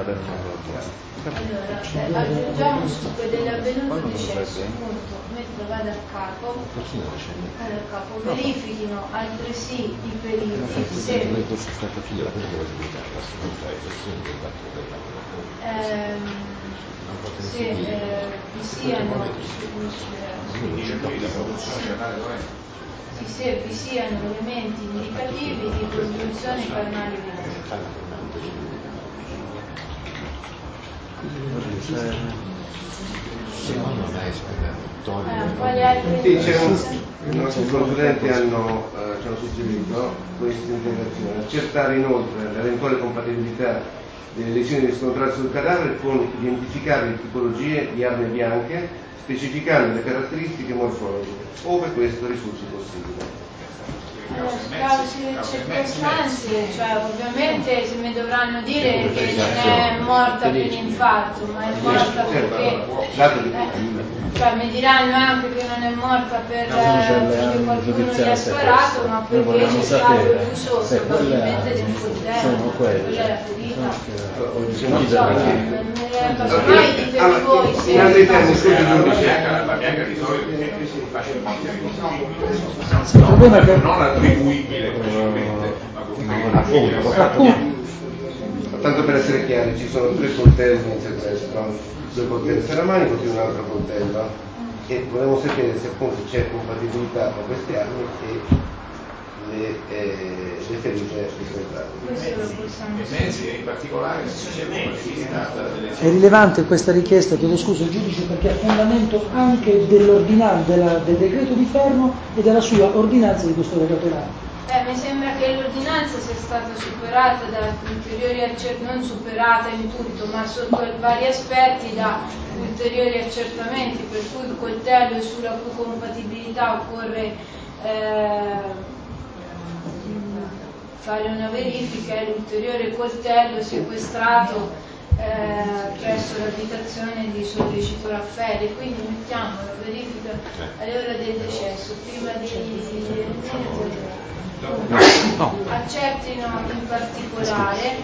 Allora, aggiungiamo subito dell'avvenuto decesso, punto, mentre vado a capo, verifichino altresì i periti se vi siano elementi indicativi di congiunzione carnale venosa. I nostri consulenti ci hanno suggerito questa integrazione: accertare inoltre l'eventuale compatibilità delle lesioni riscontrate sul cadavere con identificare le tipologie di armi bianche, specificando le caratteristiche morfologiche, ove questo risulti possibile. Cause circostanze, cioè ovviamente se mi dovranno dire che non è morta per infarto, ma è morta perché cioè mi diranno anche che non è morta perché qualcuno gli ha sparato, ma perché c'è stato l'uso probabilmente del coltello, quella è la ferita. Casomai ditemi voi se la bianca di solito facile non attribuibile personalmente, tanto per essere chiari, ci sono 3 coltelli in sequestro, 2 coltelli serramanico più un altro coltello, e volevo sapere se appunto c'è compatibilità con queste armi e le ferite riscontrate. In particolare è rilevante questa richiesta, chiedo scusa, giudice, perché a fondamento anche dell'ordinanza del decreto di fermo e della sua ordinanza di custodia cautelare. Mi sembra che l'ordinanza sia stata superata da ulteriori non superata in tutto, ma sotto vari aspetti da ulteriori accertamenti, per cui il coltello sulla cui compatibilità occorre fare una verifica è l'ulteriore coltello sequestrato presso l'abitazione di Sollecito Raffaele, quindi mettiamo la verifica all'ora del decesso, prima di accertino in particolare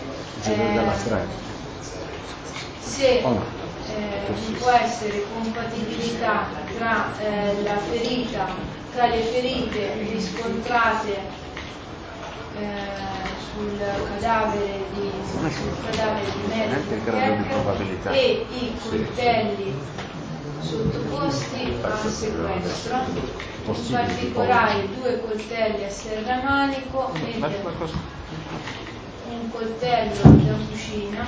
se vi può essere compatibilità tra tra le ferite riscontrate sul cadavere di Medico e i coltelli sottoposti a sequestro, in particolare 2 coltelli a serramanico e un coltello da cucina,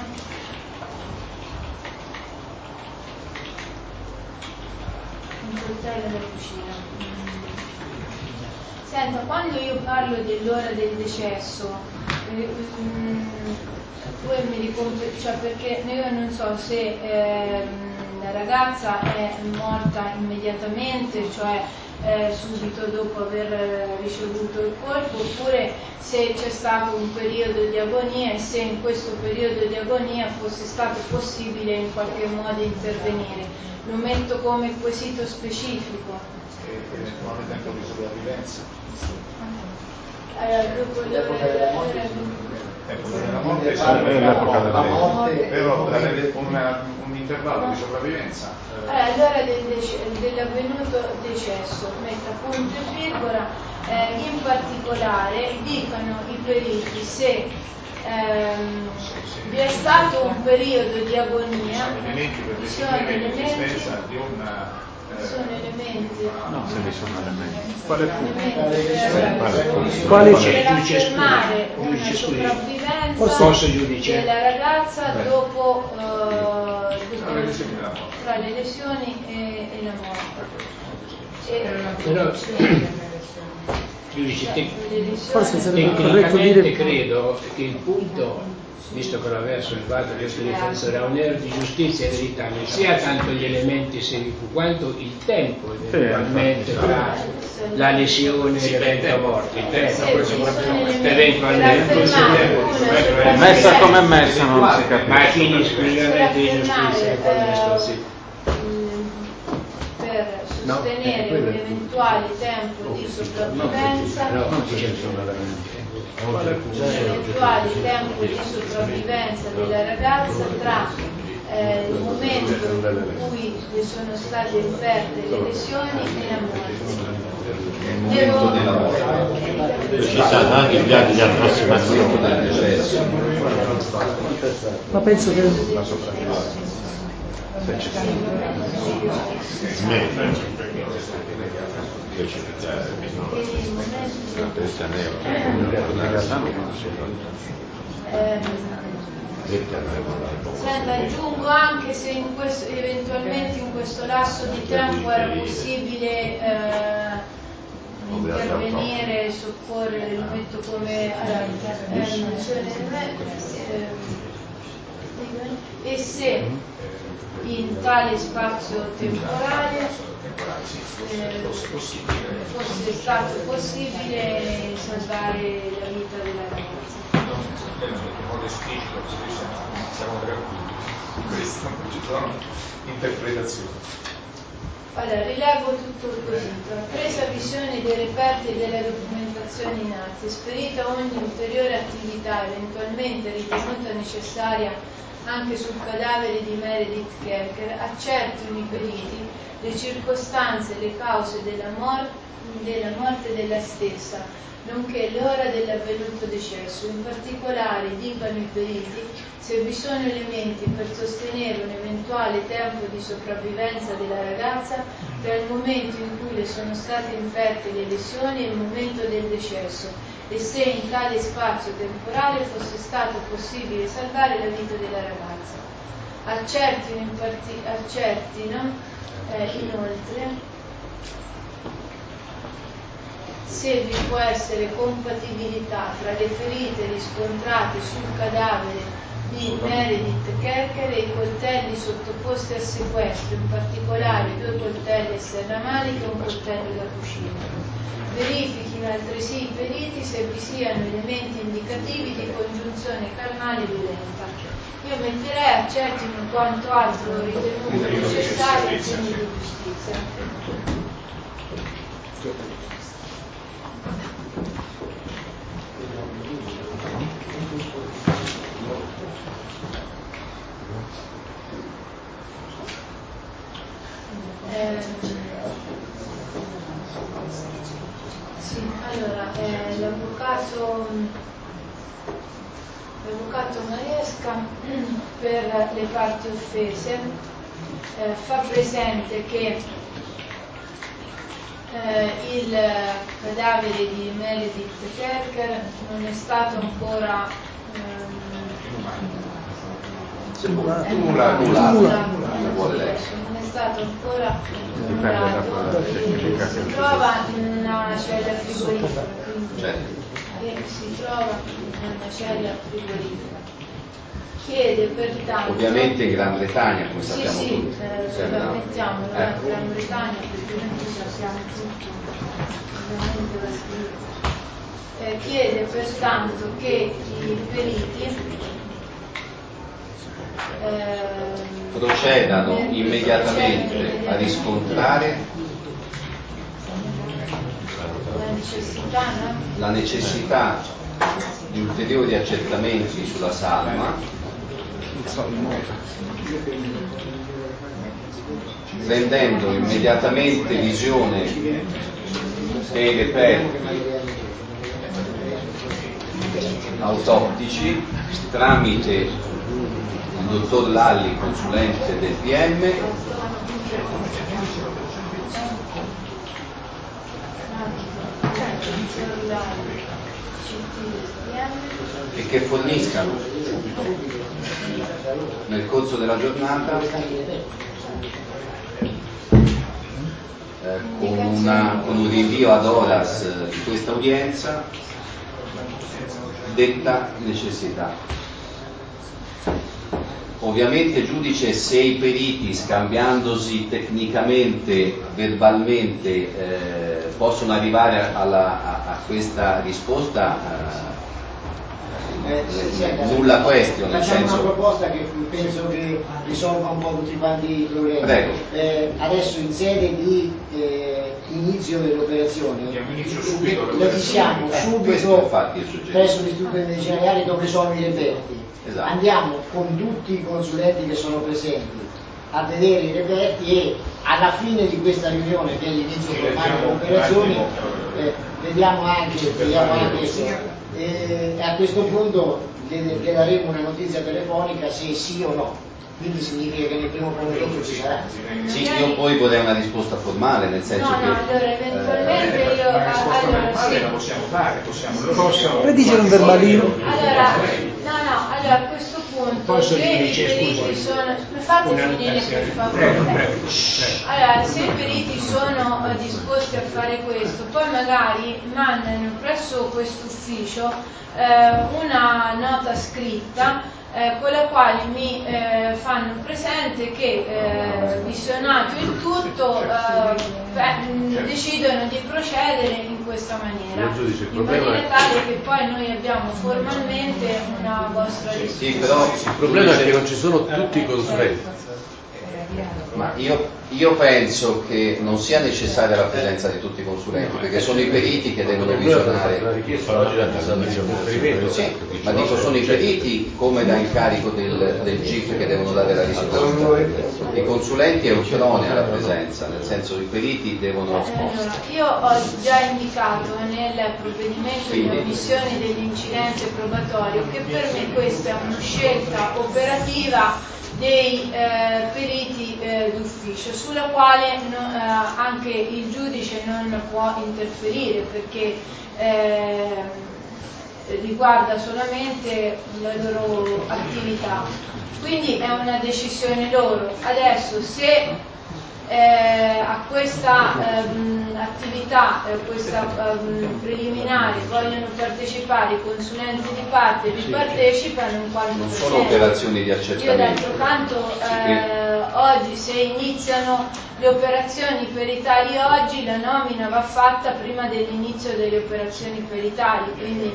Senta, quando io parlo dell'ora del decesso, voi mi ricompete, cioè perché io non so se la ragazza è morta immediatamente, cioè subito dopo aver ricevuto il colpo, oppure se c'è stato un periodo di agonia e se in questo periodo di agonia fosse stato possibile in qualche modo intervenire. Lo metto come quesito specifico. Eventuale tempo di sopravvivenza. Dopo della morte, però un intervallo di sopravvivenza. Allora dell'avvenuto decesso, metta punto e virgola, in particolare dicano i periti se vi è stato un periodo di agonia, sono elementi no, se vi sono elementi quale affermare una sopravvivenza della ragazza dopo tra le lesioni e la morte. Giudice, tecnicamente credo che il punto, visto che lo aveva sollevato questo difensore, a onere di giustizia e verità, non sia tanto gli elementi semifu quanto il tempo eventualmente tra la lesione e l'evento morte. Il tempo eventualmente messa come messa non si capisce, ma fini esclusivamente di giustizia per sostenere un eventuale tempo di sopravvivenza l'eventuale tempo di sopravvivenza della ragazza tra il momento in cui le sono state inferte le lesioni e la morte. Ci saranno anche i piani di approssimazione del decesso. Ma penso che Senta, aggiungo anche se eventualmente in questo lasso di tempo era possibile intervenire, soccorrere, lo metto come e se in tale spazio temporale fosse stato possibile salvare la vita della ragazza. In modo esplicito siamo tranquilli, in questo non ci sono interpretazioni. Allora, rileggo tutto il quesito. Presa visione dei reperti e della documentazione in atti, esperita ogni ulteriore attività eventualmente ritenuta necessaria anche sul cadavere di Meredith Kercher, accertino i periti le circostanze e le cause della morte della stessa, nonché l'ora dell'avvenuto decesso. In particolare dicano i periti se vi sono elementi per sostenere un eventuale tempo di sopravvivenza della ragazza tra il momento in cui le sono state inferte le lesioni e il momento del decesso, e se in tale spazio temporale fosse stato possibile salvare la vita della ragazza. Accertino inoltre se vi può essere compatibilità tra le ferite riscontrate sul cadavere di Meredith Kercher e i coltelli sottoposti a sequestro, in particolare 2 coltelli a serramanica e un coltello da cucina. Verifichino altresì i periti se vi siano elementi indicativi di congiunzione carnale violenta. Io metterei accertino quanto altro ritenuto necessario ai fini di giustizia. Sì, allora, l'avvocato Maresca per le parti offese fa presente che il cadavere di Meredith Kercher non è stato ancora nulla non è stato ancora emulato, si trova in una cella frigorifera, quindi si trova in una cella frigorifera. Chiede pertanto, ovviamente in Gran Bretagna, come sappiamo sì, tutti. mettiamo la Gran Bretagna, perché noi sappiamo tutto, ovviamente la scrive. Chiede pertanto che i periti procedano immediatamente a riscontrare la necessità di ulteriori accertamenti sulla salma, rendendo immediatamente visione dei reperti autoptici tramite il dottor Lalli, consulente del PM, e che forniscano nel corso della giornata con un rinvio ad horas di questa udienza detta necessità. Ovviamente, giudice, se i periti, scambiandosi tecnicamente, verbalmente, possono arrivare a questa risposta, nulla question, nel senso. Una proposta che penso che risolva un po' tutti quanti i problemi. Prego. Adesso in sede di inizio dell'operazione, Diamo inizio subito lo diciamo subito presso l'Istituto di Medicina Legale dove sono i reperti. Esatto. Andiamo con tutti i consulenti che sono presenti a vedere i reperti e alla fine di questa riunione, che è l'inizio formale delle operazioni, vediamo anche e a questo punto le daremo una notizia telefonica se sì o no. Quindi significa che nel primo pomeriggio ci sarà. Sì, io poi vorrei una risposta formale, nel senso che... allora eventualmente io... La risposta formale la possiamo dare, possiamo redigere un verbalino. Allora a questo punto se i periti sono... Fate finire per favore. Allora, se i periti sono disposti a fare questo, poi magari mandano presso questo ufficio una nota scritta con la quale mi fanno presente che visionato il tutto decidono di procedere in questa maniera, in maniera tale che poi noi abbiamo formalmente una vostra risposta. Sì, però il problema è che non ci sono tutti i consulenti. Ma io penso che non sia necessaria la presenza di tutti i consulenti, perché sono i periti che devono visionare. La richiesta oggi l'ha sì, ma dico sono i periti come da incarico del GIF che devono dare la risposta. I consulenti è ultronea la presenza, nel senso i periti devono. Allora, io ho già indicato nel provvedimento di ammissione dell'incidente probatorio che per me questa è una scelta operativa dei periti d'ufficio, sulla quale anche il giudice non può interferire perché riguarda solamente la loro attività, quindi è una decisione loro. Adesso se a questa attività, questa preliminare vogliono partecipare i consulenti di parte, vi partecipano in quanto non sono operazioni di accertamento. Io d'altro canto oggi se iniziano le operazioni peritali oggi la nomina va fatta prima dell'inizio delle operazioni peritali, quindi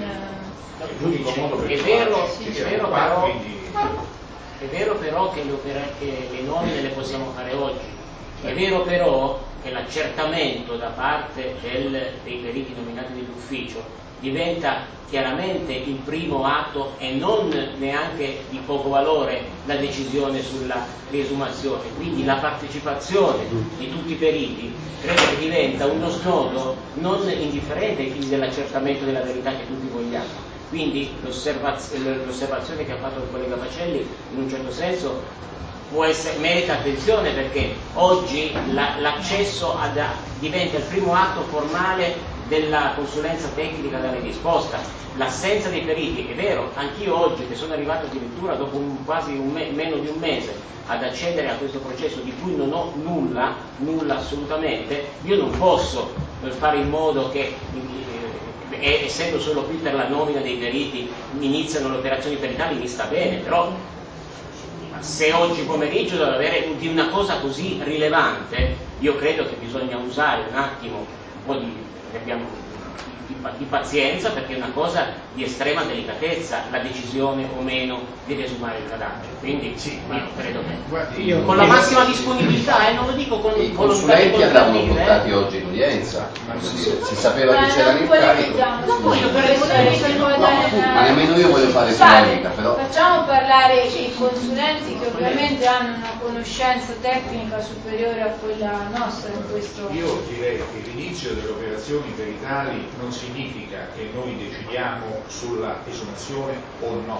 è vero però che le nomine le possiamo fare oggi. È vero però che l'accertamento da parte dei periti nominati dell'ufficio diventa chiaramente il primo atto e non neanche di poco valore la decisione sulla riesumazione. Quindi la partecipazione di tutti i periti credo che diventa uno snodo non indifferente ai fini dell'accertamento della verità che tutti vogliamo. Quindi l'osservazione che ha fatto il collega Pacelli in un certo senso merita attenzione, perché oggi l'accesso diventa il primo atto formale della consulenza tecnica della risposta. L'assenza dei periti, è vero, anch'io oggi che sono arrivato addirittura dopo meno di un mese ad accedere a questo processo di cui non ho nulla assolutamente, io non posso fare in modo che essendo solo qui per la nomina dei periti iniziano le operazioni peritali, mi sta bene, però se oggi pomeriggio deve avere di una cosa così rilevante, io credo che bisogna usare un attimo un po' di pazienza, perché è una cosa di estrema delicatezza la decisione o meno di riesumare il cadavere. Quindi io credo che con la massima disponibilità, non lo dico con i consulenti andavano portati oggi in udienza, si sapeva che c'era l'incarico, ma nemmeno io voglio fare polemica, però facciamo parlare i consulenti che ovviamente hanno una conoscenza tecnica superiore a quella nostra in questo. Io direi che l'inizio delle operazioni peritali non significa che noi decidiamo sulla esumazione o no.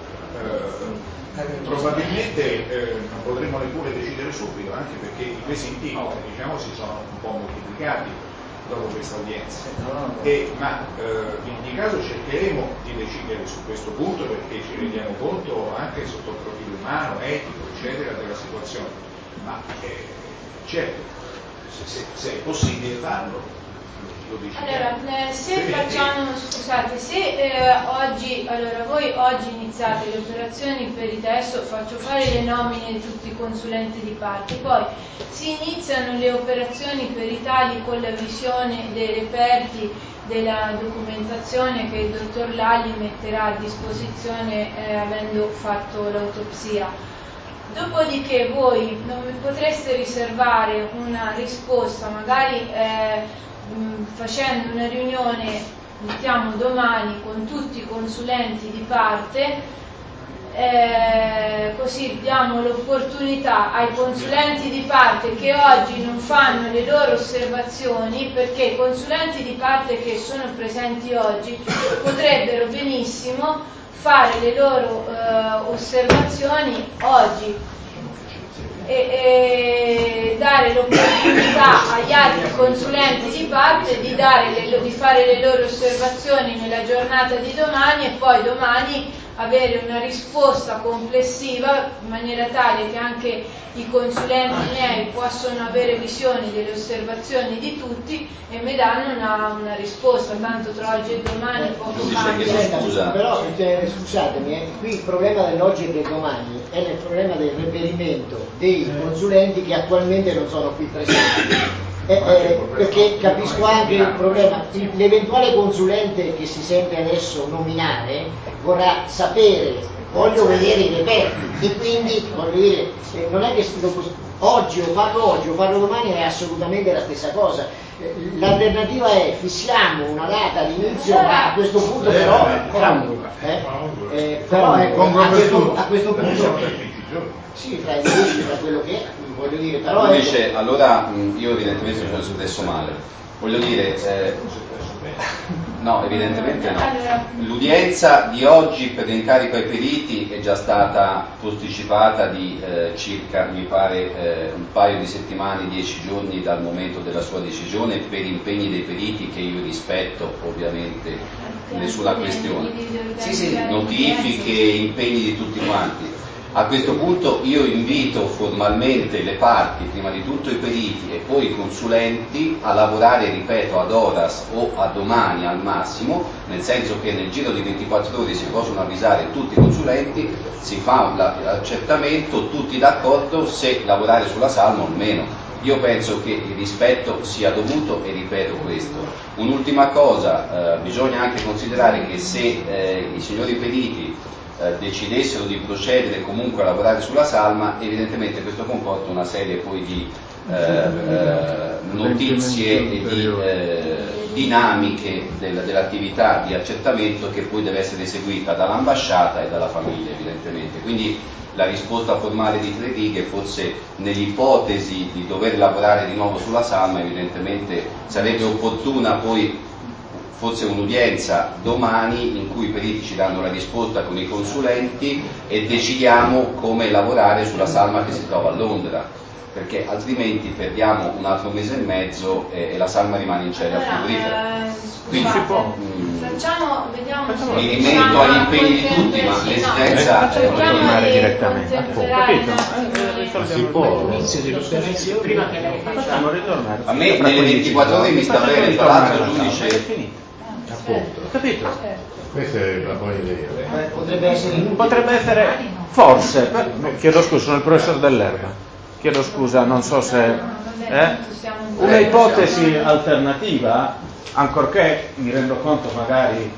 Probabilmente non potremmo neppure decidere subito, anche perché i quesiti si sono un po' moltiplicati dopo questa udienza, ma in ogni caso cercheremo di decidere su questo punto, perché ci rendiamo conto anche sotto il profilo umano, etico, eccetera, della situazione, ma certo, se è possibile farlo. Allora, se facciamo, scusate, se voi oggi iniziate le operazioni per adesso faccio fare le nomine di tutti i consulenti di parte, poi si iniziano le operazioni peritali con la visione dei reperti, della documentazione che il dottor Lalli metterà a disposizione avendo fatto l'autopsia. Dopodiché voi non mi potreste riservare una risposta, magari facendo una riunione, mettiamo domani, con tutti i consulenti di parte, così diamo l'opportunità ai consulenti di parte che oggi non fanno le loro osservazioni, perché i consulenti di parte che sono presenti oggi potrebbero benissimo fare le loro osservazioni oggi e dare l'opportunità agli altri consulenti di parte di fare le loro osservazioni nella giornata di domani, e poi domani avere una risposta complessiva in maniera tale che anche i consulenti miei possono avere visione delle osservazioni di tutti e mi danno una risposta, tanto tra oggi e domani poco cambia. Però scusatemi, qui il problema dell'oggi e del domani è il problema del reperimento dei consulenti che attualmente non sono qui presenti. Perché capisco anche il problema, l'eventuale consulente che si sente adesso nominare vorrà sapere, voglio vedere i reperti, e quindi voglio dire, non è che oggi o farlo domani è assolutamente la stessa cosa. L'alternativa è fissiamo una data all'inizio, ma a questo punto però a questo punto sì, fra i 10, fra quello che è, voglio dire, però dice, allora io evidentemente mi sono espresso male, voglio dire, no, evidentemente no. L'udienza di oggi per l'incarico ai periti è già stata posticipata di circa, mi pare, un paio di settimane, 10 giorni dal momento della sua decisione, per impegni dei periti che io rispetto, ovviamente, nessuna questione. Sì, notifiche, impegni di tutti quanti. A questo punto io invito formalmente le parti, prima di tutto i periti e poi i consulenti, a lavorare, ripeto, ad horas o a domani al massimo, nel senso che nel giro di 24 ore si possono avvisare tutti i consulenti, si fa l'accertamento, tutti d'accordo se lavorare sulla salma o meno. Io penso che il rispetto sia dovuto e ripeto questo. Un'ultima cosa, bisogna anche considerare che se i signori periti decidessero di procedere comunque a lavorare sulla salma, evidentemente questo comporta una serie poi di notizie e di dinamiche dell'attività di accertamento che poi deve essere eseguita dall'ambasciata e dalla famiglia, evidentemente. Quindi la risposta formale di 3 righe, forse nell'ipotesi di dover lavorare di nuovo sulla salma, evidentemente sarebbe opportuna poi forse un'udienza domani in cui i periti ci danno la risposta con i consulenti e decidiamo come lavorare sulla salma che si trova a Londra, perché altrimenti perdiamo un altro mese e mezzo e la salma rimane in cella frigorifera. Quindi vediamo mi rimetto agli impegni di tutti, ma l'esigenza è tornare direttamente. Capito? Si può. Prima che lei faccia. A me nelle 24 ore mi sta bene, tra l'altro il giudice. Appunto, capito? Questa è la buona idea. Potrebbe essere forse, chiedo scusa, sono il professor Dell'Erba, chiedo scusa, non so se una ipotesi alternativa, ancorché mi rendo conto magari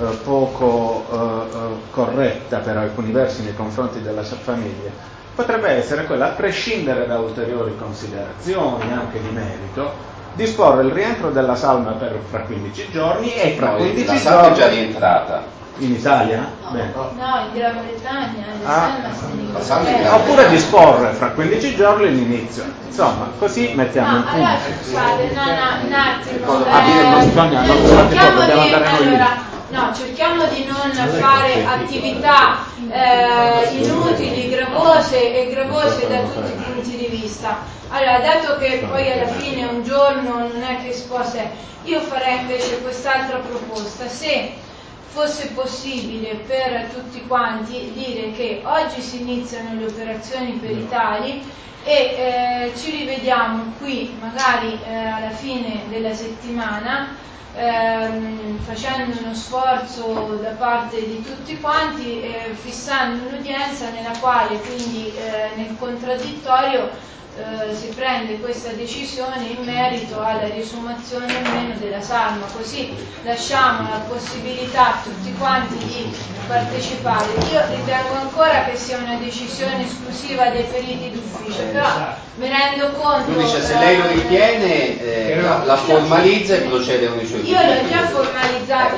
poco corretta per alcuni versi nei confronti della famiglia, potrebbe essere quella, a prescindere da ulteriori considerazioni anche di merito, disporre il rientro della salma fra 15 giorni e fra 15 giorni... La salma è già rientrata. In Italia? Bene. No, in Gran Bretagna. Oppure disporre fra 15 giorni l'inizio. Insomma, così mettiamo in punto. Allora, scusate, un attimo. Dobbiamo andare noi. Cerchiamo di non fare attività inutili, gravose da tutti i punti di vista. Allora, dato che poi alla fine un giorno non è che si può, io farei invece quest'altra proposta. Se fosse possibile per tutti quanti dire che oggi si iniziano le operazioni peritali e ci rivediamo qui magari alla fine della settimana, facendo uno sforzo da parte di tutti quanti, fissando un'udienza nella quale quindi nel contraddittorio si prende questa decisione in merito alla riesumazione o meno della salma, così lasciamo la possibilità a tutti quanti di partecipare. Io ritengo ancora che sia una decisione esclusiva dei periti d'ufficio, però mi rendo conto... Giudice, se lei lo ritiene, la formalizza e procede con i suoi Io l'ho già formalizzata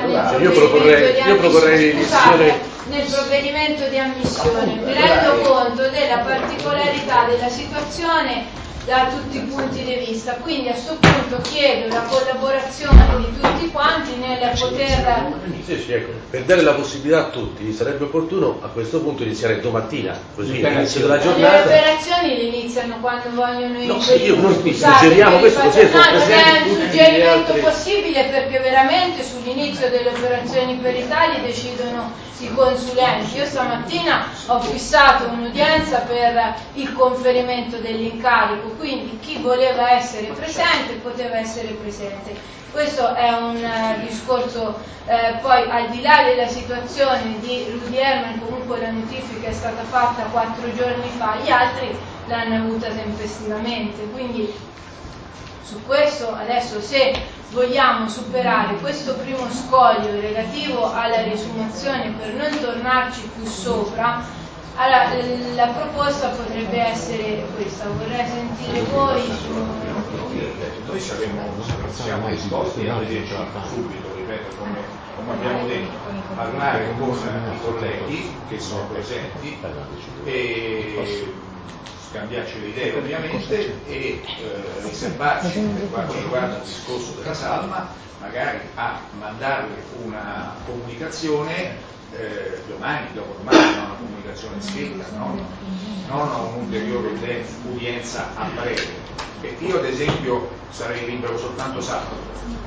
nel provvedimento di ammissione. Mi rendo conto della particolarità della situazione da tutti i punti di vista, quindi a questo punto chiedo la collaborazione di tutti quanti nel poter... Sì, ecco. Per dare la possibilità a tutti sarebbe opportuno a questo punto iniziare domattina, così all'inizio della giornata. Le operazioni le iniziano quando vogliono i suggeriamo questo così non è un suggerimento possibile, perché veramente sull'inizio delle operazioni peritali decidono i consulenti. Io stamattina ho fissato un'udienza per il conferimento dell'incarico, quindi chi voleva essere presente poteva essere presente. Questo è un discorso, poi al di là della situazione di Rudy Herman, comunque la notifica è stata fatta 4 giorni fa, gli altri l'hanno avuta tempestivamente, quindi su questo adesso, se vogliamo superare questo primo scoglio relativo alla riesumazione per non tornarci più sopra, allora, la proposta potrebbe essere questa. Vorrei sentire voi noi siamo disposti a vederci subito, ripeto, come abbiamo detto, parlare con i colleghi che sono presenti e scambiarci le idee ovviamente e riservarci, per quanto riguarda il discorso della salma, magari a mandarle una comunicazione domani, dopodomani, una comunicazione scritta, non un'ulteriore udienza a breve. Perché io ad esempio sarei libero soltanto sabato,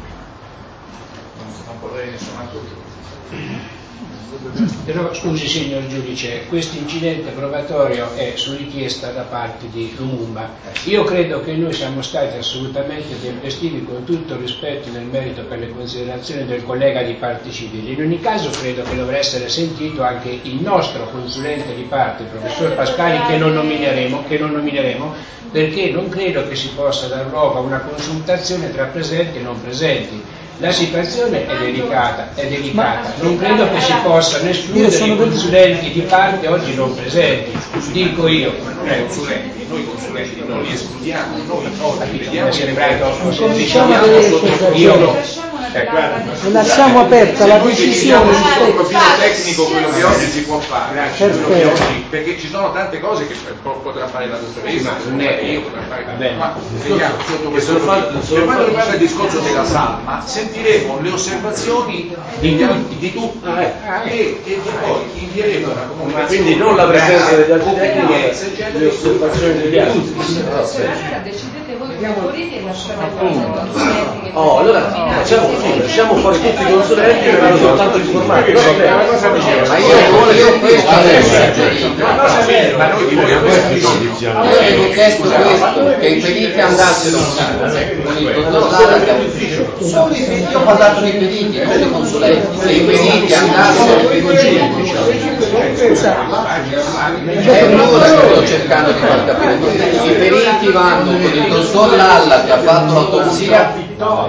non potrei nessun altro giorno. Però scusi signor giudice, questo incidente probatorio è su richiesta da parte di Lumumba. Io credo che noi siamo stati assolutamente tempestivi, con tutto il rispetto nel merito per le considerazioni del collega di parti civili. In ogni caso credo che dovrà essere sentito anche il nostro consulente di parte, il professor Pascali, che non nomineremo, perché non credo che si possa dar luogo a una consultazione tra presenti e non presenti. La situazione è delicata, non credo che si possano escludere i consulenti di parte oggi non presenti, dico io. Noi consulenti non li escludiamo, noi oggi vediamo lasciamo aperta la decisione. Il profilo tecnico, quello che oggi si può fare, perché ci sono tante cose che potrà fare la dottoressa, non è io potrà fare, ma sotto questo profilo. Per quanto riguarda il discorso della salma, sentiremo le osservazioni di tutti e poi invieremo una comunicazione. Quindi non la presenza degli altri tecnici, le osservazioni degli altri. Allora decidete voi favoriti e lasciate fuori. Allora lasciamo fuori tutti i consulenti che vanno soltanto informati. Avevo chiesto questo, che i periti andassero con il dottor Sala ufficio. Io ho parlato dei periti, non dei consulenti. Se i periti andassero con sto cercando di far capire. I periti vanno con il dottor Lalla che ha fatto l'autopsia.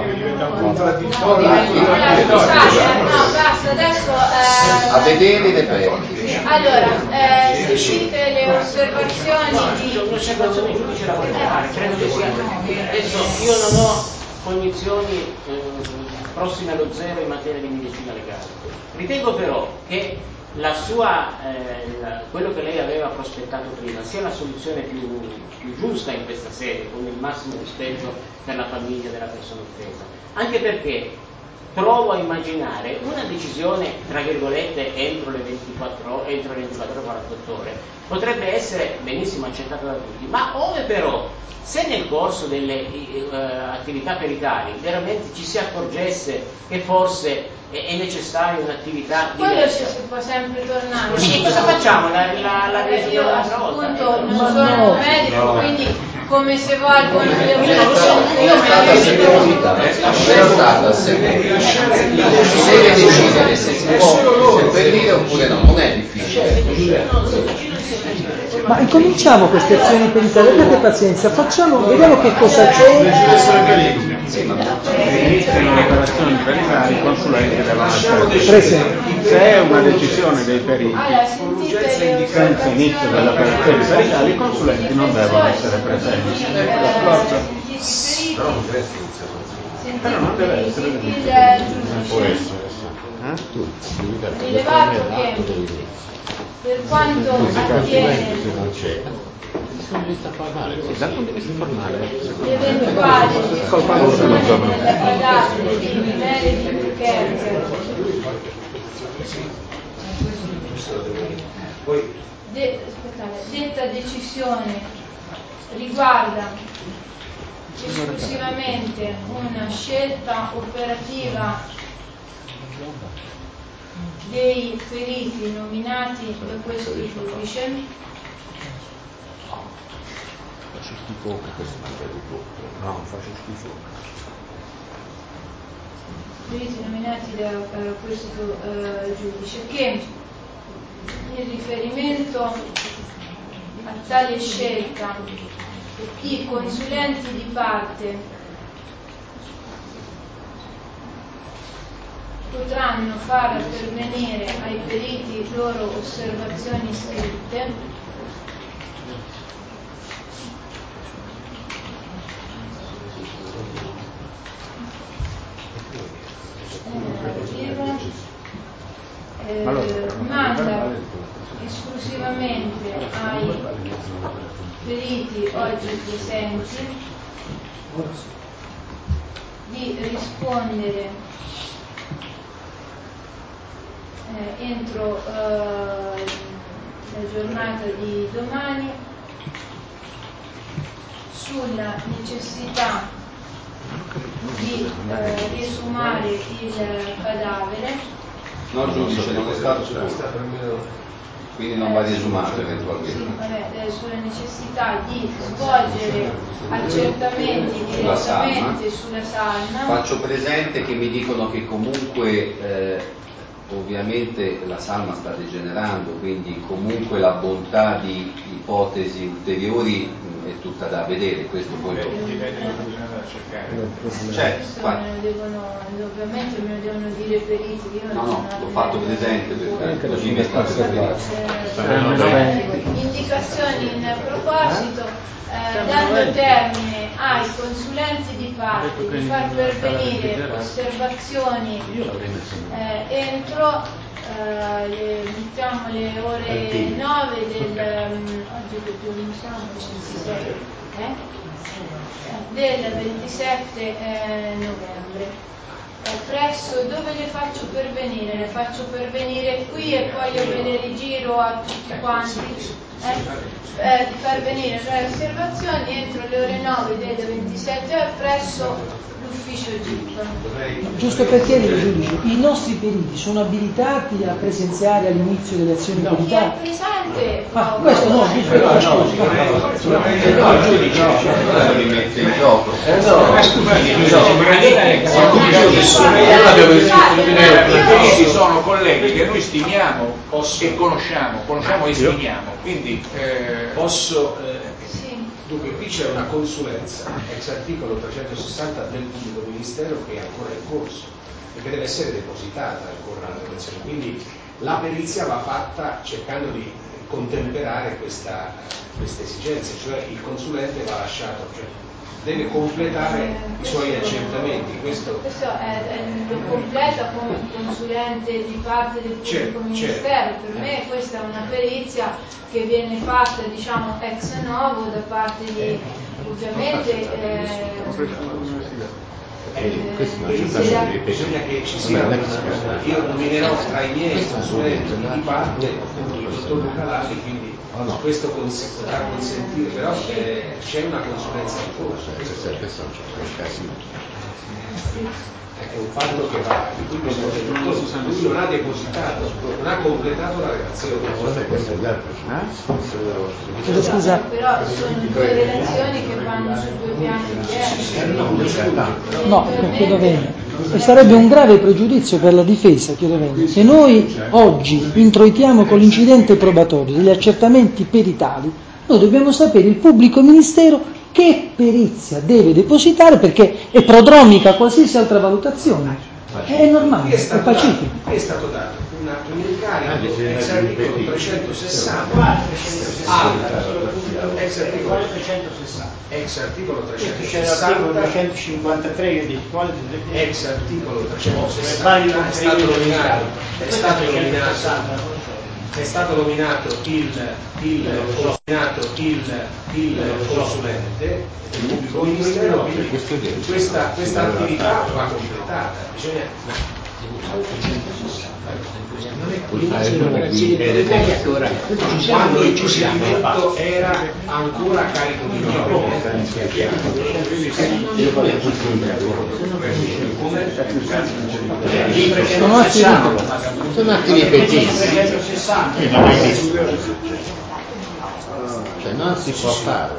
A vedere le perdite. Allora, sentite le osservazioni di... L'osservazione giudice la vuole fare, credo che sia... Adesso io non ho cognizioni prossime allo zero in materia di medicina legale. Ritengo però che la sua, quello che lei aveva prospettato prima sia la soluzione più giusta in questa sede, con il massimo rispetto per la famiglia della persona offesa, anche perché provo a immaginare una decisione, tra virgolette, entro le 24 ore, 48 ore, potrebbe essere benissimo accettata da tutti, ma ove però, se nel corso delle attività peritali veramente ci si accorgesse che forse è necessaria un'attività quello diversa. ci si può sempre tornare. Sì, cosa facciamo? La Io appunto non sono medico, quindi come se volgono È stata si deve decidere se si può intervenire oppure no, non è difficile. Ma incominciamo queste azioni peritali, abbiate pazienza, vediamo che cosa c'è. Iniziano le operazioni peritali, i consulenti devono essere presenti. Se è una decisione dei periti senza inizio delle operazioni peritali, i consulenti non devono essere presenti. Però non deve essere non può essere. Rilevato che per quanto attiene dal punto di vista formale l'eventuale diffusione delle cadavere di Meredith Kercher detta decisione riguarda esclusivamente una scelta operativa dei periti nominati da questo giudice, Faccio schifo questo no, faccio schifo. Periti nominati da questo giudice, che in riferimento a tale scelta i consulenti di parte potranno far pervenire ai periti loro osservazioni scritte manda esclusivamente ai periti oggi presenti di rispondere entro la giornata di domani sulla necessità di riesumare il cadavere. No, giudice, non è stato sicuro. Quindi non va riesumato eventualmente. Sì, sulla necessità di svolgere accertamenti direttamente sulla salma. Faccio presente che mi dicono che comunque ovviamente la salma sta degenerando, quindi comunque la bontà di ipotesi ulteriori è tutta da vedere, questo poi ovviamente me lo devono dire i periti. No, l'ho fatto presente perché così mi è stato capito. Indicazioni in proposito, dando termine ai consulenti di parte di far pervenire osservazioni entro mettiamo le ore 9 oggi che giorno siamo? 26 del 27 novembre. Presso dove le faccio pervenire? Le faccio pervenire qui e poi io ve le rigiro a tutti quanti di far venire le osservazioni entro le ore 9 del 27 presso l'ufficio GIP. Giusto per chiedere, giudice, i nostri periti sono abilitati a presenziare all'inizio delle azioni peritali? Chi è presente? Questo no, mi mette in gioco. I periti sono colleghi che noi stimiamo e conosciamo e stimiamo, quindi posso dunque qui c'è una consulenza ex articolo 360 del pubblico ministero che è ancora in corso e che deve essere depositata ancora alla direzione, quindi la perizia va fatta cercando di contemperare queste esigenze, cioè il consulente va lasciato, cioè deve completare i suoi accertamenti. Questo lo completa come consulente di parte del pubblico ministero. Per me questa è una perizia che viene fatta ex novo da parte di ovviamente bisogna che ci sia io nominerò tra i miei consulenti di parte il dottor Luca Lalli, quindi questo potrà consentire, però c'è una consulenza in corso. è un fatto che va, di cui lui non ha depositato, non ha completato la relazione. Scusa. Però sono due relazioni che vanno su due piani diversi. No, chiedo bene. E sarebbe un grave pregiudizio per la difesa, chiedo bene, se noi oggi introitiamo con l'incidente probatorio degli accertamenti peritali, noi dobbiamo sapere il pubblico ministero che perizia deve depositare, perché è prodromica a qualsiasi altra valutazione. È normale, è pacifico. Qui è stato dato un incarico ex articolo 360 ex articolo 360 353 io dico quale ex articolo 360 è stato nominato il consulente del pubblico ministero, quindi questa attività va completata. Bisogna quando il procedimento era ancora a carico di sono atti ripetitivi, cioè non si può fare.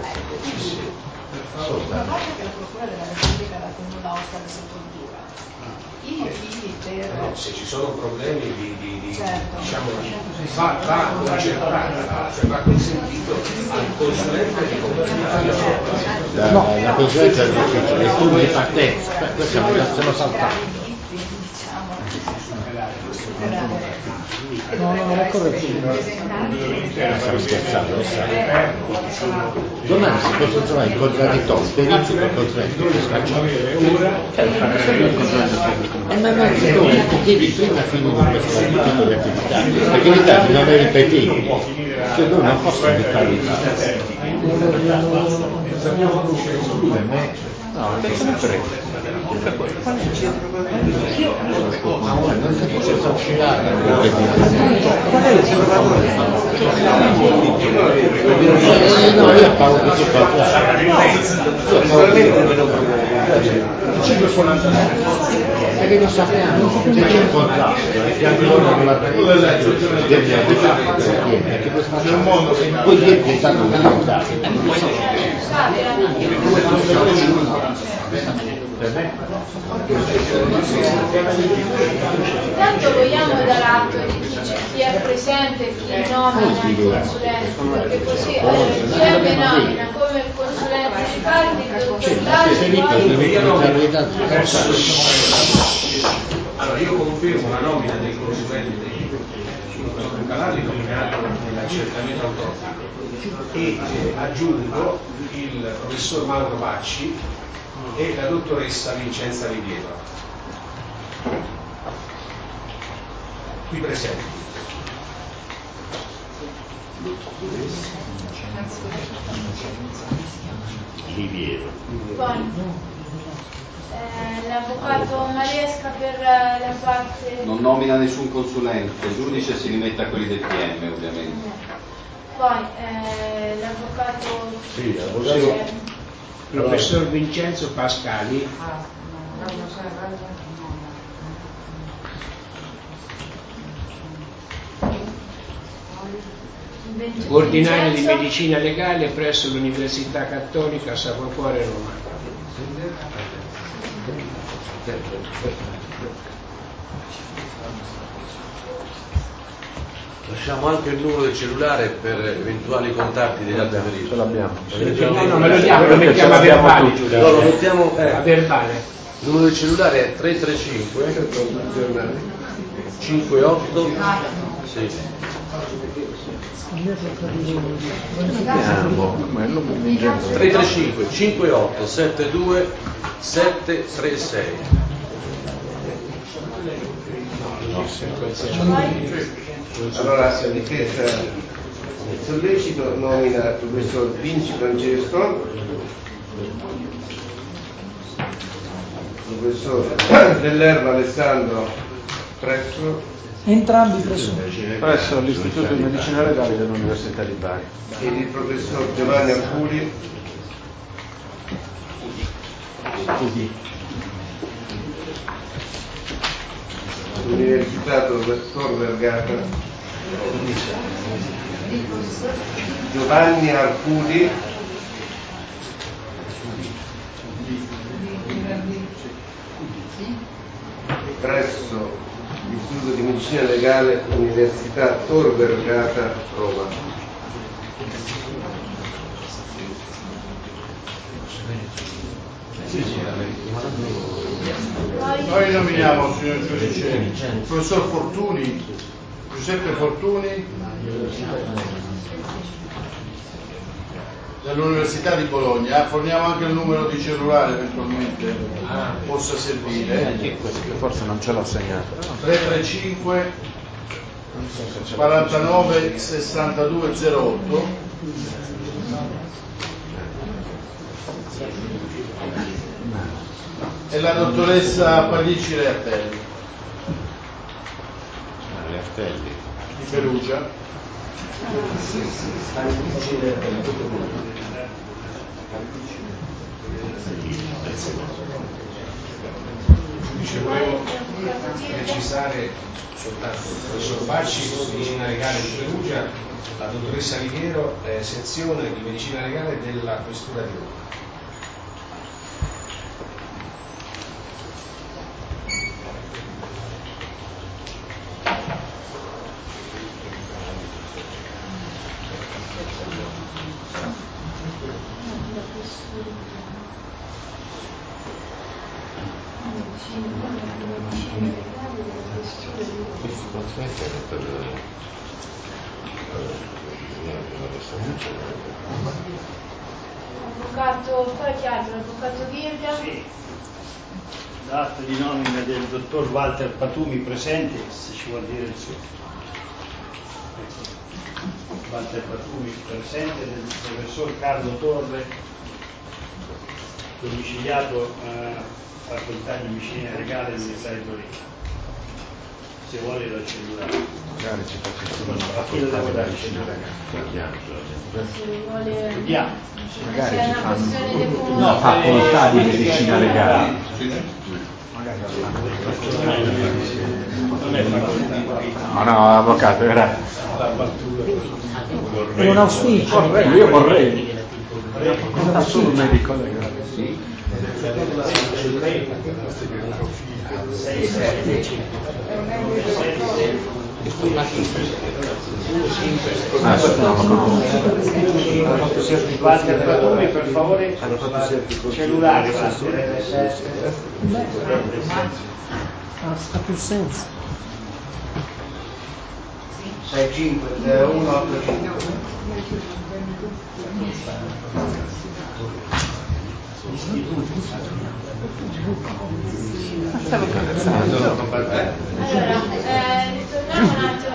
La parte che la Procura della Repubblica ha dato nulla osta di sepoltura, i motivi per... No, se ci sono problemi certo. diciamo, va concentrata, cioè va consentito al consulente di completare la consulenza è difficile, il turno di partenza, questo se lo saltare. No, è corretto. Stiamo scherzando, lo sai. Domani si possono trovare i contraddittori, perizi per consulenti. Ma non si come, devi prima finire questo tipo di attività, perché l'Italia non è ripetibile, cioè noi non possiamo ricavare. No, perché non prego? Non si può oscillare. No, io parlo di tutto perché lo sappiamo, se c'è un contrasto e anche loro non la perché questo mondo poi dietro è stato un contrasto. Intanto vogliamo dare atto di chi è presente, chi nomina il consulente, perché così chi è che nomina come il consulente di parte, il dottor Allora io confermo la nomina del consulente di Calarli nominato nell'accertamento autopsico e aggiungo il professor Mauro Bacci e la dottoressa Vincenza Riviero qui presenti. Riviero. L'avvocato Maresca per la parte... Non nomina nessun consulente, il giudice si rimette a quelli del PM ovviamente. Poi l'avvocato... Sì, l'avvocato... Professor Vincenzo Pascali. Ordinario di medicina legale presso l'Università Cattolica Sacro Cuore Roma. Lasciamo anche il numero del cellulare per eventuali contatti degli altri periti. Ce l'abbiamo. No, me lo diamo, lo mettiamo a verbale. No, lo mettiamo a verbale. Il numero del cellulare è 335 58 sì. 335 58 72 736. Allora, la difesa il sollecito nomina il professor Vinci Francesco, professor Dell'Erba Alessandro presso Entrambi presso l'Istituto di Medicina Legale dell'Università di Bari. E il professor Giovanni Arcuri Università Tor Vergata, Giovanni Arcudi, presso l'Istituto di Medicina Legale Università Tor Vergata, Roma. Noi nominiamo, signor giudice, il professor Fortuni, Giuseppe Fortuni, dell'Università di Bologna. Forniamo anche il numero di cellulare eventualmente possa servire. Forse non ce l'ho segnato. 335 49 62 08. E la dottoressa Paglici Reattelli di Perugia. Volevo precisare soltanto il professor Bacci, medicina legale di Perugia, la dottoressa Riviero, sezione di medicina legale della Questura di Roma. Avvocato, qualche altro, l'avvocato Ghirga? Sì. L'atto di nomina del dottor Walter Patumi presente, se ci vuol dire il suo. Walter Patumi presente, del professor Carlo Torre, domiciliato facoltà di medicina legale dell'Università di Torino. Se vuole lo cellulare. Magari ci A chi lo devo dare il cellulare? Vediamo. Magari ci fanno una facoltà di medicina legale. Non è facoltà. No, avvocato, era un auspicio. Io vorrei. Era solo un medico legale. Walter Patumi, per favore, cellulare. Ha più senso. 650185. Ritorniamo un attimo.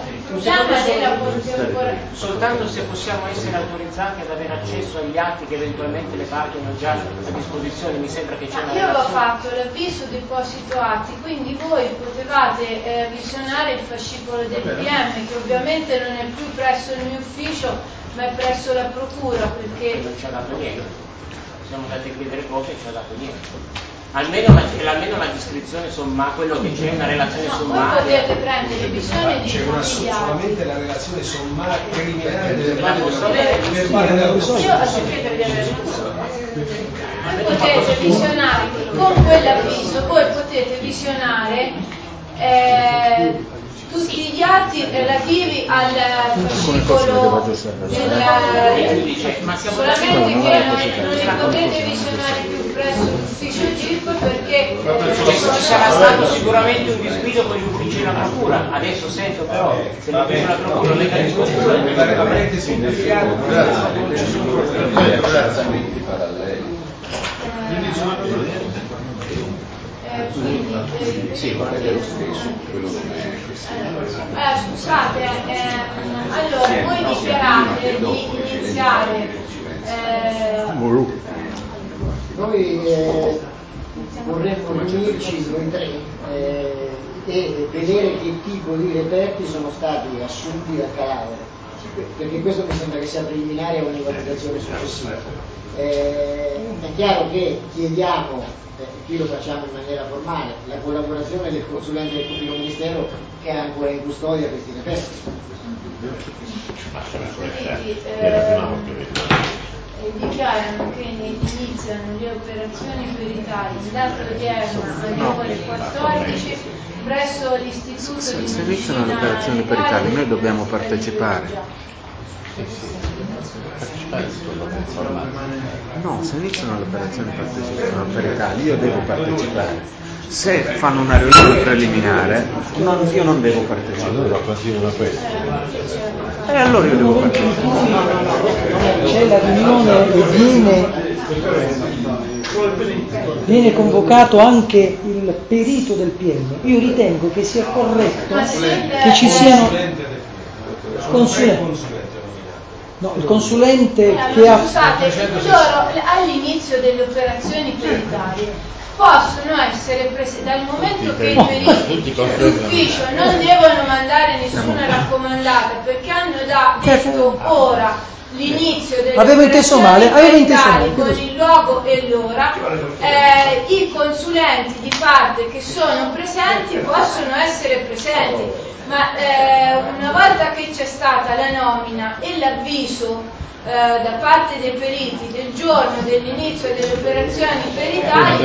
Soltanto se possiamo essere autorizzati ad avere accesso agli atti che eventualmente le parti hanno già a disposizione, mi sembra che c'è una Io avevo relazione. fatto l'avviso deposito atti, quindi voi potevate visionare il fascicolo del PM, che ovviamente non è più presso il mio ufficio ma è presso la procura, perché Non ci ha dato niente. Siamo andati a chiedere copie e ci ha dato niente. Almeno la descrizione sommaria, quello che c'è, una relazione voi sommaria. potete prendere visione di C'è solamente la relazione sommaria preliminare del verbale della Io aspettate di avere voi potete visionare con quell'avviso, voi potete visionare tutti gli atti relativi al fascicolo solamente che non li potete visionare più presso l'ufficio GIP perché Ci sarà stato sicuramente un disguido con gli uffici della procura. Adesso sento però se l'ufficio della procura non è a disposizione. Scusate, allora voi dichiarate di iniziare Noi vorremmo riunirci noi tre e vedere che tipo di reperti sono stati assunti dal cadavere, perché questo mi sembra che sia preliminare a una valutazione successiva. È chiaro che chiediamo, qui lo facciamo in maniera formale, la collaborazione del consulente del pubblico ministero che ha ancora in custodia questi referti. Dichiarano che iniziano le operazioni peritali in data odierna alle ore 14 presso l'istituto di se iniziano le operazioni peritali noi dobbiamo partecipare. No, se iniziano le operazioni peritali io devo partecipare. Se fanno una riunione preliminare io non devo partecipare. E allora io devo partecipare. C'è la riunione e viene convocato anche il perito del PM. Io ritengo che sia corretto che ci siano il consulente che ha... Scusate, loro all'inizio delle operazioni peritali possono essere presi dal momento che i periti d'ufficio non devono mandare nessuna raccomandata perché hanno detto ora l'inizio delle operazioni peritali con il luogo e l'ora, i consulenti di parte che sono presenti possono essere presenti, ma una volta che c'è stata la nomina e l'avviso da parte dei periti del giorno dell'inizio delle operazioni peritali,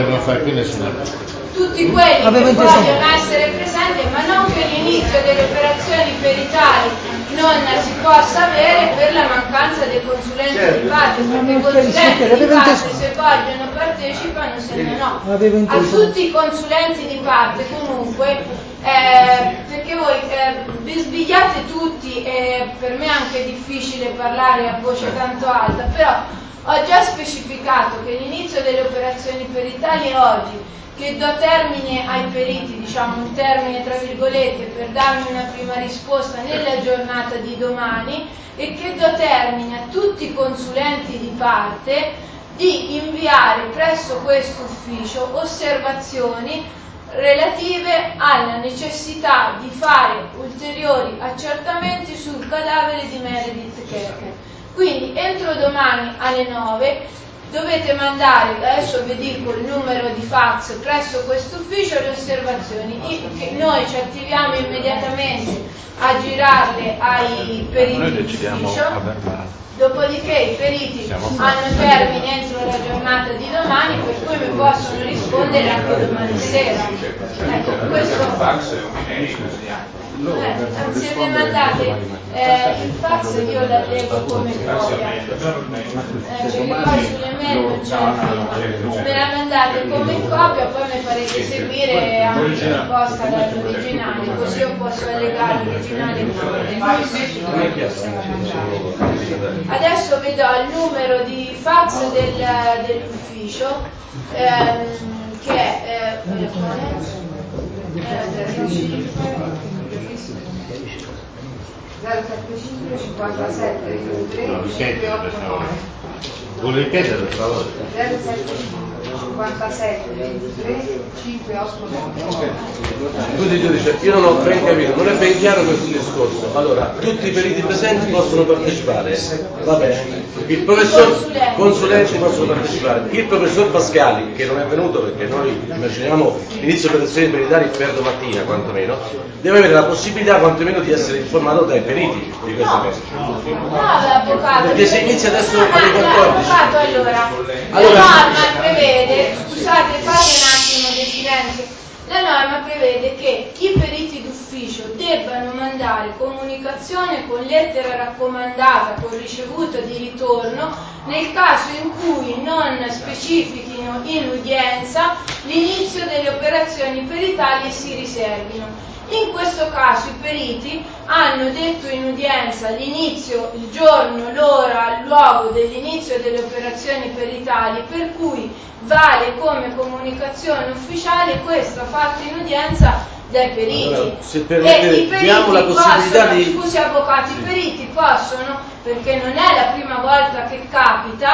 tutti quelli che vogliono essere presenti, ma non che l'inizio delle operazioni peritali non si possa avere per la mancanza dei consulenti di parte, perché i consulenti di parte se vogliono partecipano, se no. A tutti i consulenti di parte comunque, perché voi vi sbigliate tutti, per me è anche difficile parlare a voce tanto alta, però ho già specificato che l'inizio delle operazioni peritali è oggi, che do termine ai periti, diciamo un termine tra virgolette, per darmi una prima risposta nella giornata di domani, e che do termine a tutti i consulenti di parte di inviare presso questo ufficio osservazioni relative alla necessità di fare ulteriori accertamenti sul cadavere di Meredith Kercher. Quindi entro domani alle 9 dovete mandare, adesso vi dico il numero di fax presso questo ufficio, le osservazioni. Noi ci attiviamo immediatamente a girarle ai periti d'ufficio, dopodiché i periti hanno termine entro la giornata di domani, per cui mi possono rispondere anche domani sera. Ecco, questo fax è un inedito. Se ne mandate il fax io la leggo come copia, perché poi sulle mail non c'è la firma. Me la mandate come copia, poi mi farete seguire anche la posta dall'originale, così io posso allegare l'originale. Adesso vi do il numero di fax dell'ufficio, che è 075 57 23 589. Vuole ripetere per favore? 075 57 23 589. Quindi giudice, io non ho ben capito, non è ben chiaro questo discorso. Allora, tutti i periti presenti possono partecipare, va bene. Il professor consulenti possono partecipare. Il professor Pascali, che non è venuto perché noi immaginiamo l'inizio delle operazioni peritali per domattina quantomeno, deve avere la possibilità quantomeno di essere informato dai periti di questa cosa. L'avvocato. Perché se inizia adesso alle 14. L'avvocato la norma prevede, scusate, fate un attimo di silenzio. La norma prevede che i periti d'ufficio debbano mandare comunicazione con lettera raccomandata con ricevuta di ritorno nel caso in cui non specifichino in udienza l'inizio delle operazioni peritali e si riservino. In questo caso i periti hanno detto in udienza l'inizio, il giorno, l'ora, il luogo dell'inizio delle operazioni peritali, per cui vale come comunicazione ufficiale questa fatta in udienza dai periti. Allora, se permette, diamo la possibilità di... Scusi avvocati, i periti possono, perché non è la prima volta che capita,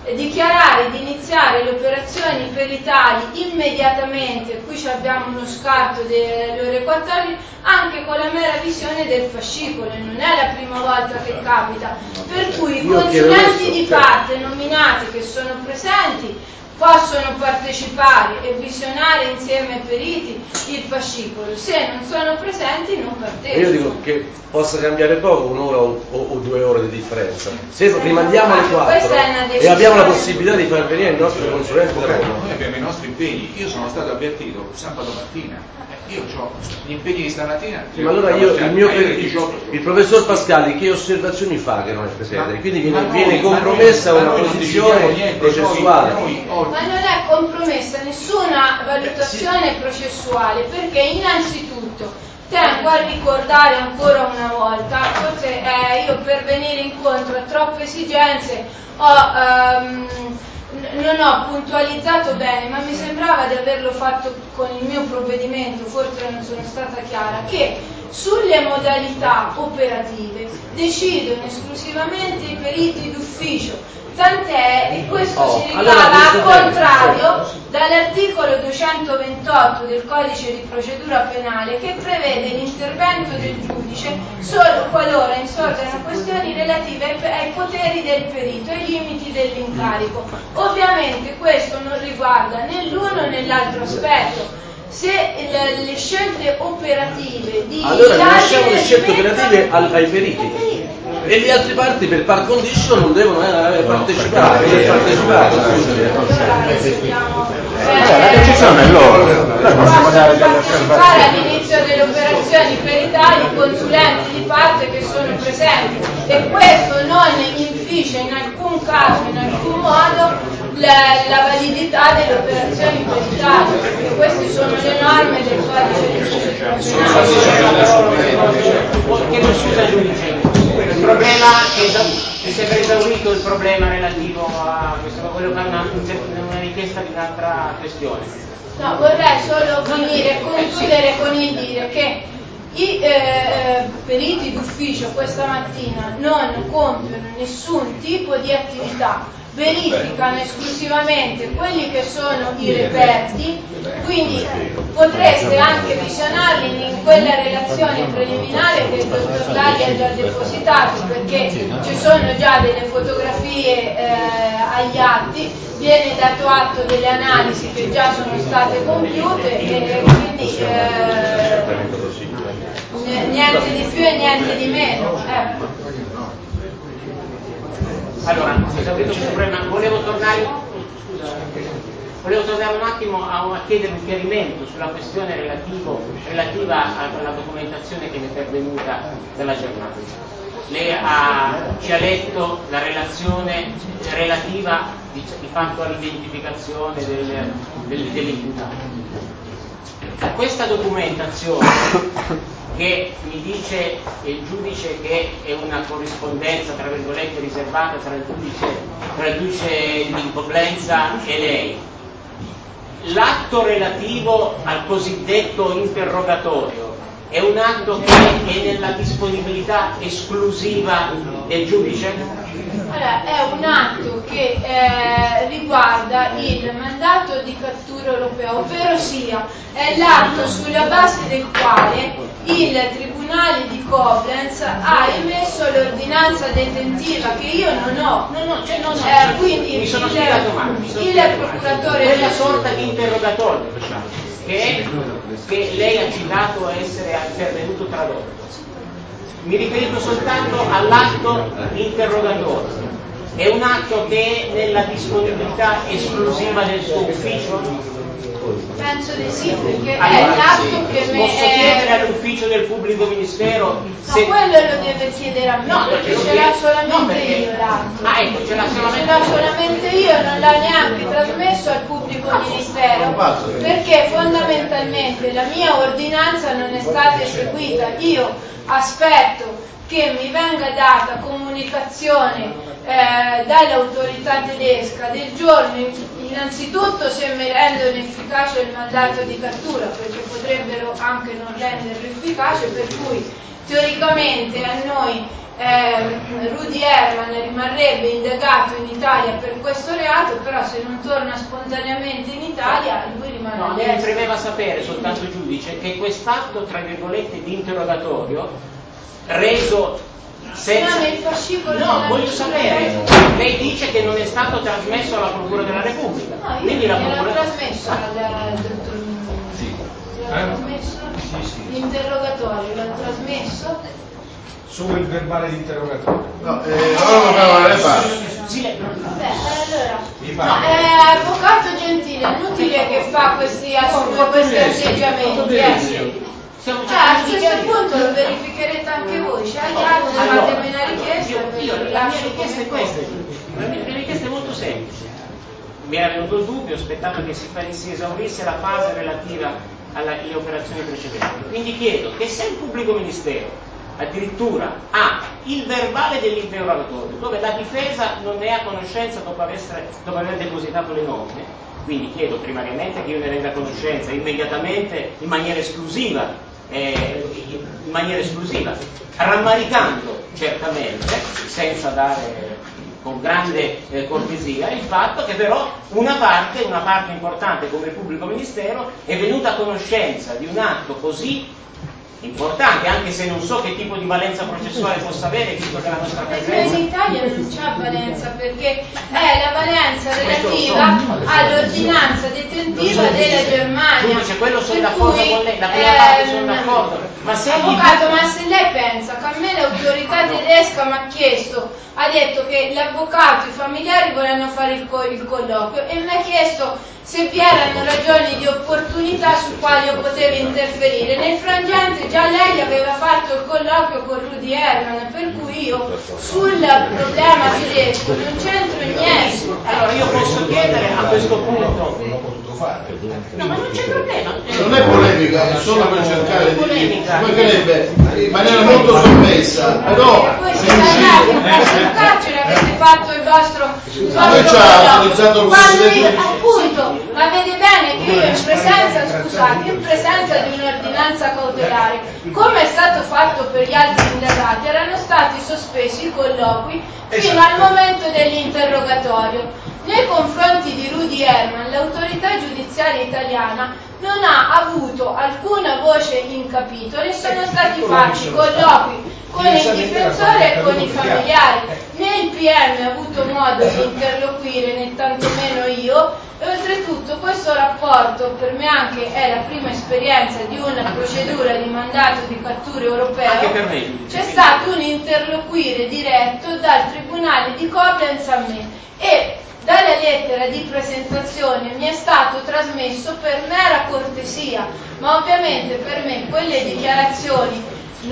dichiarare di iniziare le operazioni peritali immediatamente, qui abbiamo uno scarto delle ore 14, anche con la mera visione del fascicolo, e non è la prima volta che capita, per cui i consulenti di parte nominati che sono presenti possono partecipare e visionare insieme ai periti il fascicolo, se non sono presenti non partecipano. Io dico che possa cambiare poco, un'ora o 2 ore di differenza. Se rimandiamo alle 4 e abbiamo la possibilità di far venire i nostri consulenti da Roma. Noi abbiamo i nostri impegni, io sono stato avvertito sabato mattina, io ho gli impegni di stamattina. Ma allora il professor Pascali che osservazioni fa che non è presente? Quindi viene compromessa una posizione processuale. Ma non è compromessa nessuna valutazione processuale, perché innanzitutto tengo a ricordare ancora una volta, forse io per venire incontro a troppe esigenze non ho puntualizzato bene, ma mi sembrava di averlo fatto con il mio provvedimento, forse non sono stata chiara, che sulle modalità operative decidono esclusivamente i periti d'ufficio, tant'è, e questo si ricava al contrario dall'articolo 228 del codice di procedura penale, che prevede l'intervento del giudice solo qualora insorgano questioni relative ai poteri del perito e ai limiti dell'incarico. Ovviamente questo non riguarda né l'uno né l'altro aspetto. Se le scelte operative di allora lasciamo le scelte operative ai periti e gli altri parti per par condicio non devono partecipare. La decisione è loro. Noi possiamo dare delle osservazioni. All'inizio delle operazioni peritali i consulenti di parte che sono presenti, e questo non inficia in alcun caso, in alcun modo la validità delle operazioni peritali, perché queste sono le norme del codice di procedura penale. Il problema che si è esaurito il problema relativo a questo, volevo fare una richiesta di un'altra questione. No, vorrei solo concludere con il dire che i periti d'ufficio questa mattina non compiono nessun tipo di attività, verificano esclusivamente quelli che sono i reperti, quindi potreste anche visionarli in quella relazione preliminare che il dottor Laghi ha già depositato, perché ci sono già delle fotografie agli atti, viene dato atto delle analisi che già sono state compiute e quindi niente di più e niente di meno. Allora, esaurito questo problema, volevo tornare un attimo a chiedere un chiarimento sulla questione relativa alla documentazione che mi è pervenuta dalla Germania. Lei ci ha letto la relazione relativa di fatto all'identificazione dell'imputato. Questa documentazione che mi dice il giudice che è una corrispondenza tra virgolette riservata tra il giudice di coplenza e lei, l'atto relativo al cosiddetto interrogatorio è un atto che è nella disponibilità esclusiva del giudice? Allora, è un atto che riguarda il mandato di cattura europeo, ovvero sia è l'atto sulla base del quale il Tribunale di Koblenz ha emesso l'ordinanza detentiva che io non ho, quindi mi sono spiegato male. Il procuratore quella sorta di interrogatorio che lei ha citato essere intervenuto tradotto. Mi riferisco soltanto all'atto interrogatorio. È un atto che è nella disponibilità esclusiva del suo ufficio? Penso di sì, perché è l'atto che posso chiedere all'ufficio del pubblico ministero se... No, quello lo deve chiedere a me, perché ce l'ha solamente io l'atto. Ah, ecco, ce l'ha solamente io, non l'ha neanche trasmesso al pubblico ministero, perché fondamentalmente la mia ordinanza non è stata eseguita. Io aspetto che mi venga data comunicazione dall'autorità tedesca del giorno innanzitutto se mi rendono efficace il mandato di cattura, perché potrebbero anche non renderlo efficace, per cui teoricamente a noi Rudy Herman rimarrebbe indagato in Italia per questo reato, però se non torna spontaneamente in Italia lui rimane no, all'estero. mi premeva sapere soltanto, giudice, che quest'atto tra virgolette di interrogatorio reso senza... No, voglio sapere, lei dice che non è stato trasmesso alla Procura della Repubblica, No, quindi la Procura... l'ho trasmesso al dottor l'interrogatorio, l'ho trasmesso solo il verbale di interrogatorio. No, allora le parti. Avvocato Gentile, è inutile che fa questi atteggiamenti. Cioè, a questo punto lo verificherete anche voi, cioè agli altri fatemi una richiesta. La mia richiesta è questa, la mia richiesta è molto semplice. Mi era venuto il dubbio, aspettando che si esaurisse la fase relativa alle operazioni precedenti. Quindi chiedo che se il pubblico ministero addirittura ha il verbale dell'interrogatorio dove la difesa non ne è a conoscenza dopo aver depositato le nomine, quindi chiedo primariamente che io ne renda conoscenza immediatamente in maniera esclusiva, rammaricando certamente, senza dare con grande cortesia, il fatto che però una parte importante come il pubblico ministero è venuta a conoscenza di un atto così importante, anche se non so che tipo di valenza processuale possa avere, visto che la nostra presenza... In Italia non c'è valenza, perché è la valenza relativa all'ordinanza detentiva della Germania. Giudice, quello sono d'accordo con lei, la prima parte sono d'accordo, ma se... Avvocato, ma se lei pensa che a me l'autorità tedesca mi ha chiesto, ha detto che l'avvocato, i familiari volevano fare il colloquio e mi ha chiesto se vi erano ragioni di opportunità su quali io potevo interferire. Nel frangente già lei aveva fatto il colloquio con Rudy Herman, per cui io sul problema tedesco non c'entro niente. Allora io posso chiedere a questo punto... Non l'ho potuto fare. No, ma non c'è problema. Non è polemica, è solo per cercare di... mancherebbe in maniera molto sommessa, però... Poi siete andati in carcere, avete fatto il vostro Noi ci ha autorizzato il Presidente... Appunto, ma vede bene che io in presenza di un'ordinanza cautelare, come è stato fatto per gli altri indagati, erano stati sospesi i colloqui fino al momento dell'interrogatorio. Nei confronti di Rudy Herman, l'autorità giudiziaria italiana non ha avuto alcuna voce in capitolo e sono stati fatti colloqui con il difensore e con i familiari. Né il PM ha avuto modo di interloquire, né tantomeno io, e oltretutto questo rapporto per me anche è la prima esperienza di una procedura di mandato di cattura europeo. C'è stato un interloquire diretto dal Tribunale di Koblenz a me e dalla lettera di presentazione mi è stato trasmesso per mera cortesia, ma ovviamente per me quelle dichiarazioni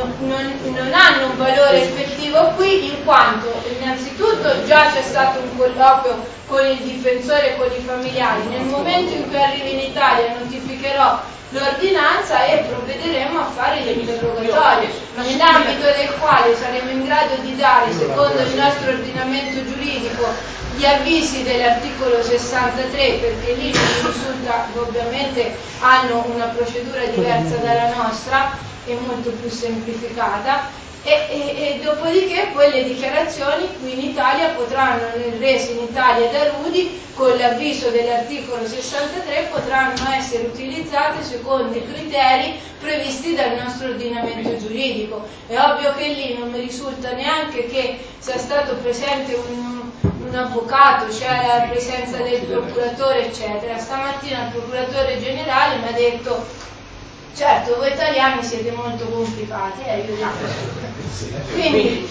non hanno un valore effettivo qui, in quanto innanzitutto già c'è stato un colloquio con il difensore e con i familiari. Nel momento in cui arrivi in Italia notificherò l'ordinanza e provvederemo a fare l'interrogatorio, nell'ambito del quale saremo in grado di dare, secondo il nostro ordinamento giuridico, gli avvisi dell'articolo 63, perché lì mi risulta che ovviamente hanno una procedura diversa dalla nostra e molto più semplificata, e dopodiché quelle dichiarazioni qui in Italia potranno, rese in Italia da Rudy con l'avviso dell'articolo 63, potranno essere utilizzate secondo i criteri previsti dal nostro ordinamento giuridico. È ovvio che lì non mi risulta neanche che sia stato presente un avvocato, c'è la presenza del procuratore eccetera. Stamattina il procuratore generale mi ha detto: certo, voi italiani siete molto complicati, io dico. Quindi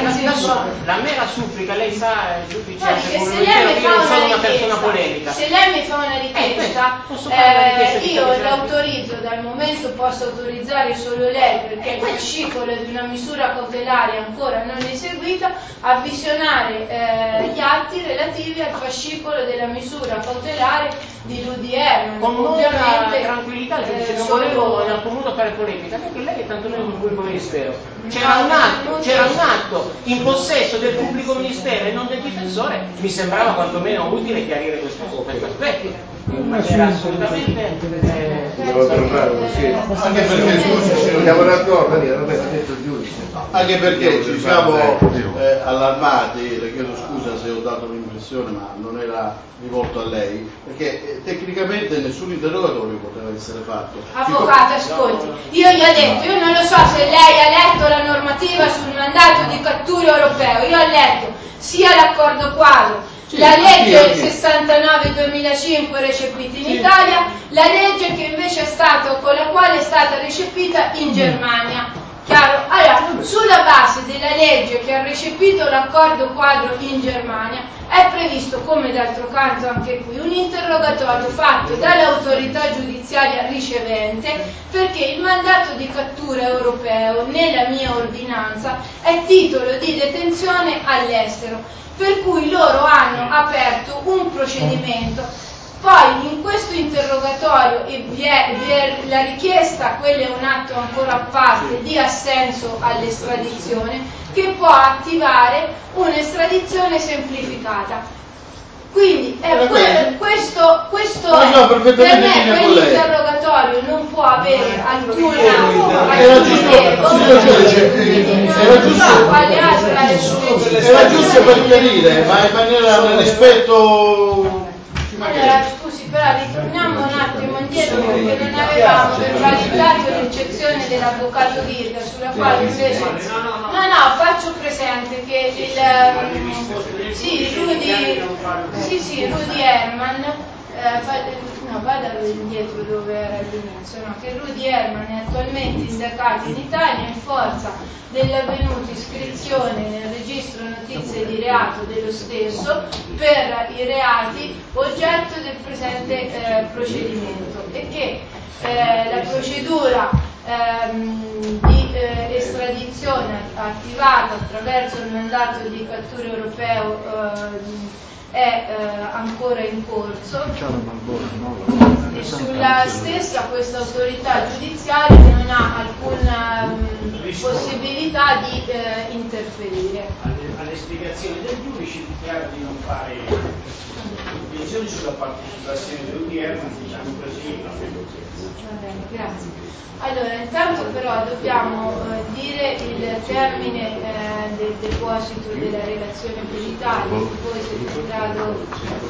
la mera supplica, lei sa, è sufficiente. Se lei mi fa una richiesta, polemica. Se lei mi mi fa una richiesta, io l'autorizzo, dal momento posso autorizzare solo lei, perché il fascicolo di una misura cautelare ancora non eseguita, a visionare gli atti relativi al fascicolo della misura cautelare di Rudy Herman. Con molta tranquillità, non volevo, non ho voluto fare polemica, perché lei è tanto meno un pubblico ministero. C'era un atto in possesso del pubblico ministero e non del difensore, mi sembrava quantomeno utile chiarire questo aspetto. In maniera assolutamente anche perché siamo d'accordo, detto il giudice. Anche perché ci siamo allarmati, le chiedo scusa se ho dato l'impressione, ma non era rivolto a lei, perché tecnicamente nessun interrogatorio poteva essere fatto. Avvocato, ascolti, io gli ho detto, io non lo so se lei ha letto la normativa sul mandato di cattura europeo, io ho letto sia l'accordo quadro, la legge 69-2005 recepita in Italia, la legge che invece è stata, con la quale è stata recepita in Germania. Chiaro? Allora, sulla base della legge che ha recepito l'accordo quadro in Germania, è previsto, come d'altro canto anche qui, un interrogatorio fatto dall'autorità giudiziaria ricevente, perché il mandato di cattura europeo nella mia ordinanza è titolo di detenzione all'estero, per cui loro hanno aperto un procedimento. Poi in questo interrogatorio vi è la richiesta, quello è un atto ancora a parte, di assenso all'estradizione, che può attivare un'estradizione semplificata. Quindi questo per me quell'interrogatorio non può avere alcuna era giusto per chiarire, ma in maniera nel rispetto. Allora, scusi, però ritorniamo un attimo indietro, perché non avevamo verbalizzato l'eccezione dell'avvocato Virga, sulla quale invece faccio presente che Rudy Herman vada indietro dove era all'inizio, che Rudy Herman è attualmente indagato in Italia in forza dell'avvenuta iscrizione nel registro notizie di reato dello stesso per i reati oggetto del presente procedimento, e che la procedura di estradizione attivata attraverso il mandato di cattura europeo è ancora in corso, e sulla stessa questa autorità giudiziaria non ha alcuna possibilità di interferire. Alle spiegazioni del giudice dichiara di non fare obiezioni sulla partecipazione dell'UDR, diciamo così. Va bene, grazie. Allora, intanto però dobbiamo dire il termine del deposito della relazione peritale, poi siete in grado.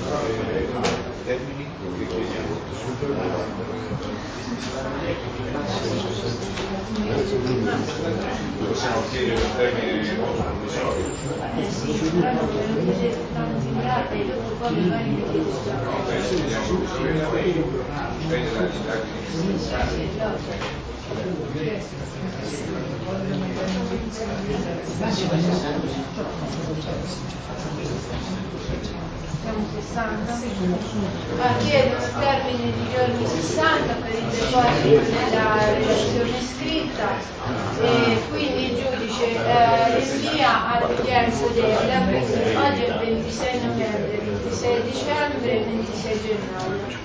Possiamo chiedere un termine molto provvisorio. Sì, però non ve lo vedete tanto in grado e dopo poi mi pare che dipende dall'indagine. Siamo 60? Chiedo un termine di giorni 60 per il deposito della relazione scritta, e quindi il giudice rinvia all'udienza oggi è il 26 novembre, 26 dicembre e 26 gennaio.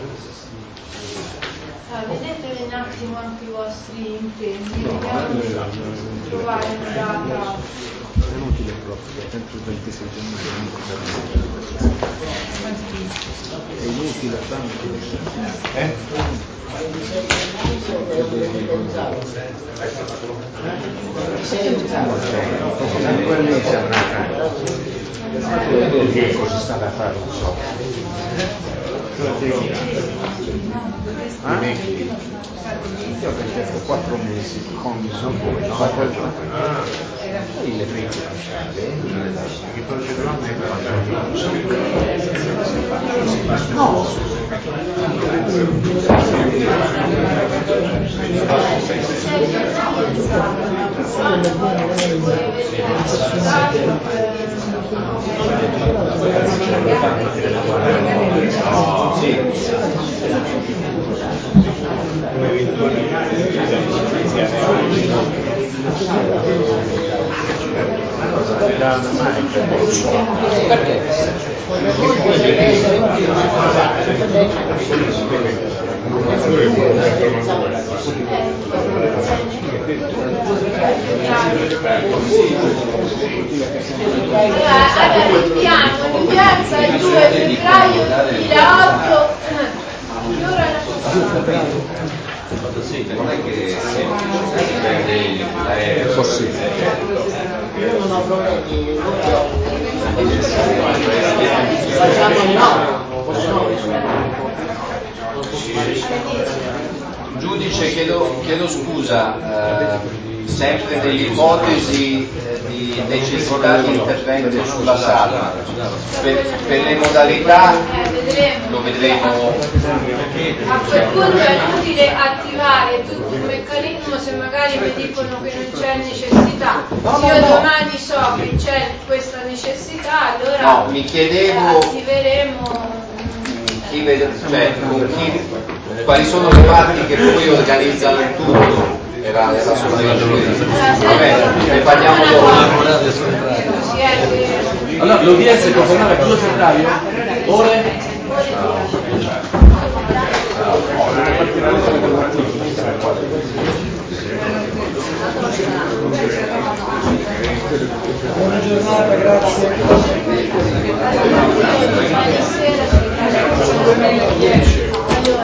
Vedete un attimo anche i vostri impegni, vediamo di trovare una data. È inutile proprio, entro il 26 gennaio. È inutile tanto. Quel mese avrà cosa sta da fare, non so. Io ho chiesto 4 mesi con 90 giorni. Poi le feci lasciare. Che procedevamo in Allora, l'udienza il 2 febbraio 2008. Non è che è possibile. Io non ho problemi, facciamo il Giudice, chiedo scusa, sempre nell'ipotesi di necessità di intervento sulla sala, per le modalità lo vedremo. A quel punto è inutile attivare tutto un meccanismo se magari mi dicono che non c'è necessità. Se io domani so che c'è questa necessità, allora no, mi chiedevo attiveremo. Quali sono le parti che poi organizzano il tutto? Era solamente questo. Vabbè, ne parliamo dopo. Allora l'udienza è confermata il 2 febbraio? Ore? Buona giornata, grazie.